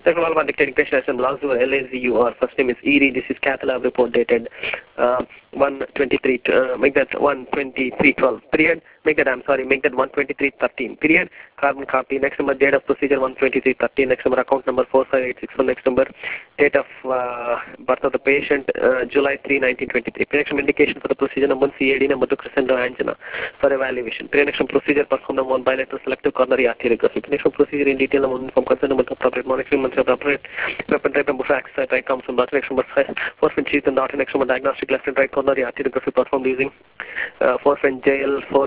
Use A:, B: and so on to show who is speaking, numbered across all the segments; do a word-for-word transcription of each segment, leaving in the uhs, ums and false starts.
A: Second of all, one dictating patient has Lazur, L A Z U R. First name is Erie. This is cath lab report dated uh, one twenty-three. Uh, make that one twenty-three twelve. Period. Make that, I'm sorry, make that one twenty-three thirteen. Period. Carbon copy. Next number, date of procedure one twenty-three thirteen. Next number, account number four five eight six one. Next number, date of uh, birth of the patient, uh, July third nineteen twenty-three. Next number, indication for the procedure number one, C A D number two, crescendo angina for evaluation. Next number, procedure performed number one, bilateral selective coronary arteriography. Next number, procedure in detail number one, from concern number two, appropriate monitoring, months of appropriate weapon type number five, right, right comes from next number five, four fin sheath and not next number diagnostic left and right coronary arteriography performed using uh, four fin J L four,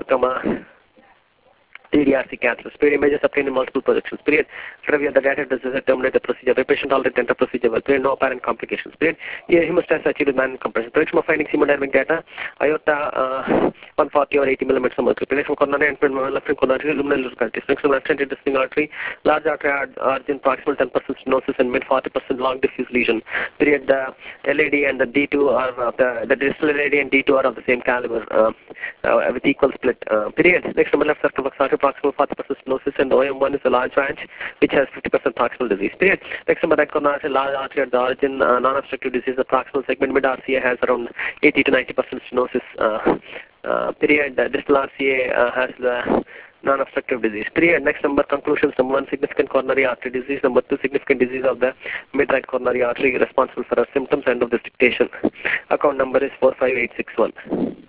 A: T D R C cancers. Period. Images obtained in multiple projections. Period. Review the data does terminate the procedure. The patient already entered procedure well. Period. No apparent complications. Period. Here, hemostasis achieved with manual compression. Prediction of findings hemodynamic data. Aorta uh, one forty or eighty millimeters of mercury. Prediction of coronary and left coronary luminal localities. Prediction of extended distinct artery. Large artery origin proximal ten percent stenosis and mid forty percent long diffuse lesion. Period. The L A D and the D two are of the the distal L A D and D two are of the same caliber uh, uh, with equal split. Uh, period. Next number left circumflex artery proximal forty percent stenosis, and O M one is a large branch which has fifty percent proximal disease. Period. Next number, right coronary artery, large artery at the origin, uh, non-obstructive disease. The proximal segment mid R C A has around eighty to ninety percent stenosis. Uh, uh, period. Uh, distal R C A uh, has the non-obstructive disease. Period. Next number, conclusions. Number one, significant coronary artery disease. Number two, significant disease of the mid-right coronary artery responsible for our symptoms. End of this dictation. Account number is four five eight six one.